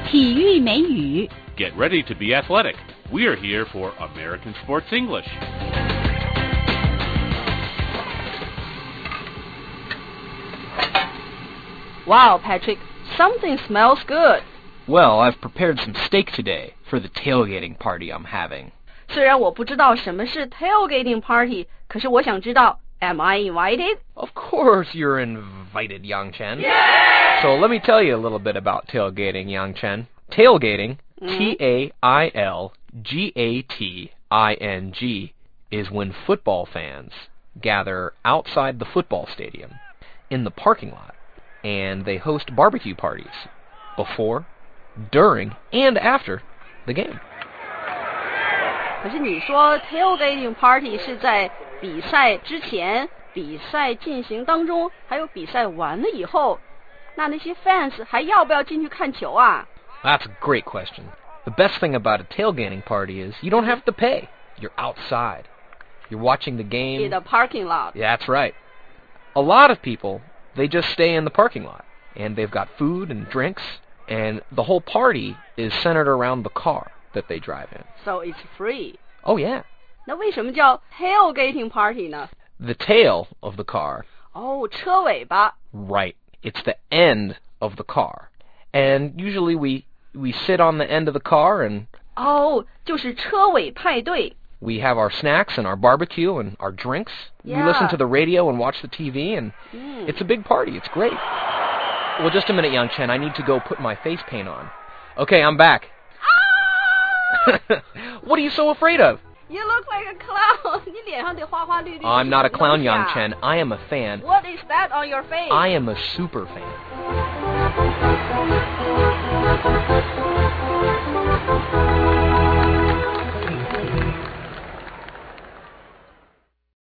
体育美语 Get ready to be athletic. We're here for American Sports English. Wow, Patrick, something smells good. Well, I've prepared some steak today for the tailgating party I'm having. 虽然我不知道什么是 tailgating party, 可是我想知道 Am I invited? Of course you're invited, Yang Chen. Yeah! So let me tell you a little bit about tailgating, Yang Chen. Tailgating, Tailgating, is when football fans gather outside the football stadium in the parking lot, and they host barbecue parties before, during, and after the game. 可是你说 tailgating party 是在比赛之前、比赛进行当中，还有比赛完了以后，那些 fans 还要不要进去看球啊？ That's a great question. The best thing about a tailgating party is you don't have to pay. You're outside. You're watching the game. In the parking lot. Yeah, that's right. A lot of people, they just stay in the parking lot, and they've got food and drinks, and the whole party is centered around the car that they drive in. So it's free. Oh, yeah. 那为什么叫 tailgating party 呢？ The tail of the car. 哦，车尾巴。 Right. It's the end of the car. And usually we sit on the end of the car and... 哦，就是车尾派对。 We have our snacks and our barbecue and our drinks. Yeah. We listen to the radio and watch the TV, and it's a big party. It's great. Well, just a minute, Yang Chen. I need to go put my face paint on. Okay, I'm back. What are you so afraid of? You look like a clown. 你脸上得花花绿绿。 I'm not a clown, Yang Chen. I am a fan. What is that on your face? I am a super fan.